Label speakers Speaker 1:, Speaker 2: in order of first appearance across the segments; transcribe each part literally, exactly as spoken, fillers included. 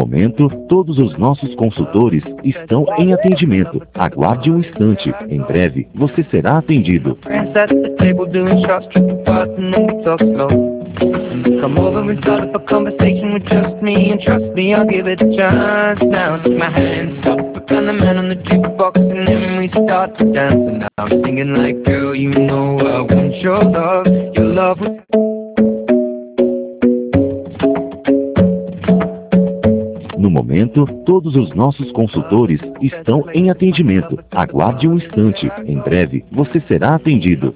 Speaker 1: momento, todos os nossos consultores estão em atendimento. Aguarde um instante. Em breve, você será atendido. Come over and start up a conversation with just me, and trust me, I'll give it a chance. Now take my hand, stop it, and the man on the jukebox, and then we start to dance. And now I'm singing like, girl, you know I want your love, your love. No momento, todos os nossos consultores estão em atendimento. Aguarde um instante. Em breve, você será atendido.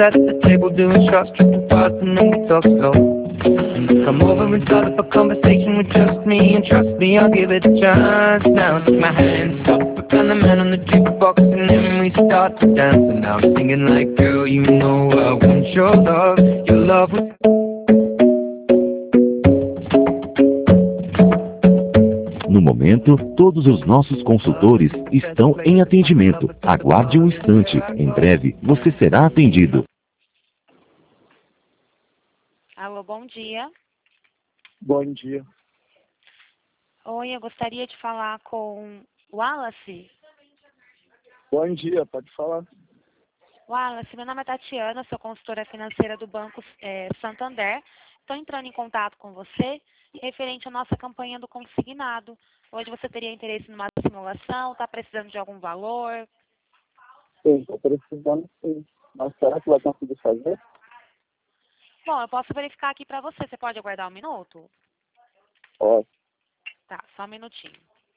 Speaker 1: Come over and start up a conversation with just me, and trust me, I'll give it a chance. Now take my hand, stop it, and the man on the jukebox, and then we start to dance. And now I'm singing like, girl, you know I want your love, your love. No momento, todos os nossos consultores estão em atendimento. Aguarde um instante. Em breve, você será atendido.
Speaker 2: Alô, bom dia.
Speaker 3: Bom dia.
Speaker 2: Oi, eu gostaria de falar com o Wallace.
Speaker 3: Bom dia, pode falar.
Speaker 2: Wallace, meu nome é Tatiana, sou consultora financeira do Banco é, Santander. Estou entrando em contato com você referente à nossa campanha do consignado. Hoje você teria interesse numa simulação? Está precisando de algum valor?
Speaker 3: Sim, estou precisando sim. Mas será que vai conseguir fazer?
Speaker 2: Bom, eu posso verificar aqui para você. Você pode aguardar um minuto?
Speaker 3: Pode.
Speaker 2: Tá, só um minutinho.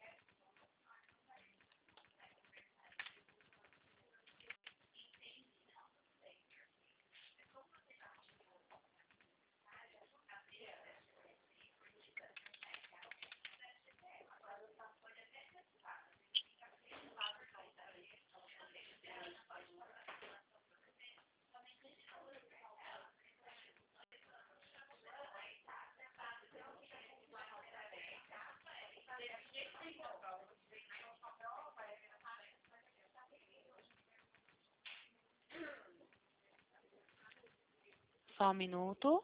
Speaker 2: Só um minuto.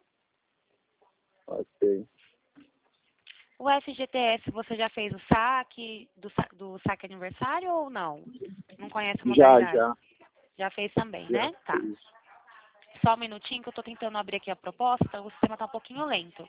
Speaker 3: Ok.
Speaker 2: O F G T S, você já fez o saque do, sa do saque aniversário ou não? Não conhece a modalidade?
Speaker 3: Já, já.
Speaker 2: Já fez também,
Speaker 3: Já
Speaker 2: né? Tá.
Speaker 3: fiz.
Speaker 2: Só um minutinho que eu estou tentando abrir aqui a proposta. O sistema está um pouquinho lento.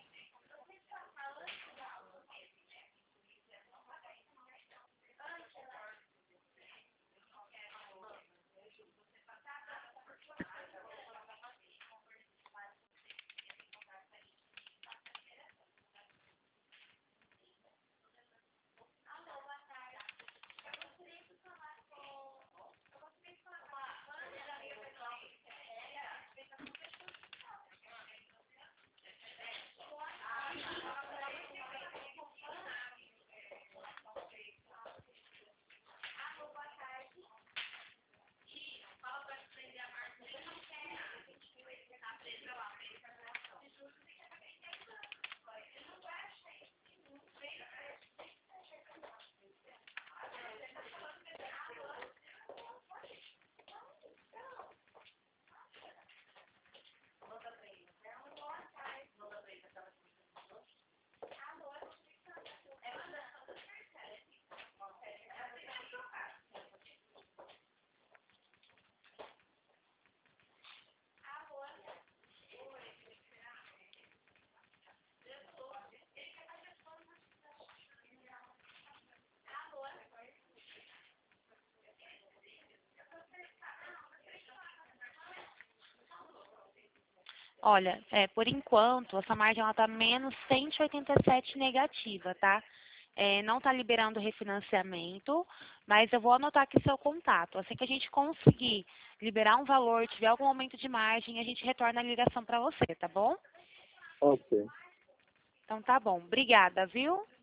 Speaker 2: Olha, é, por enquanto, essa margem está menos cento e oitenta e sete negativa, tá? É, não está liberando refinanciamento, mas eu vou anotar aqui seu contato. Assim que a gente conseguir liberar um valor, tiver algum aumento de margem, a gente retorna a ligação para você, tá bom?
Speaker 3: Ok.
Speaker 2: Então tá bom. Obrigada, viu?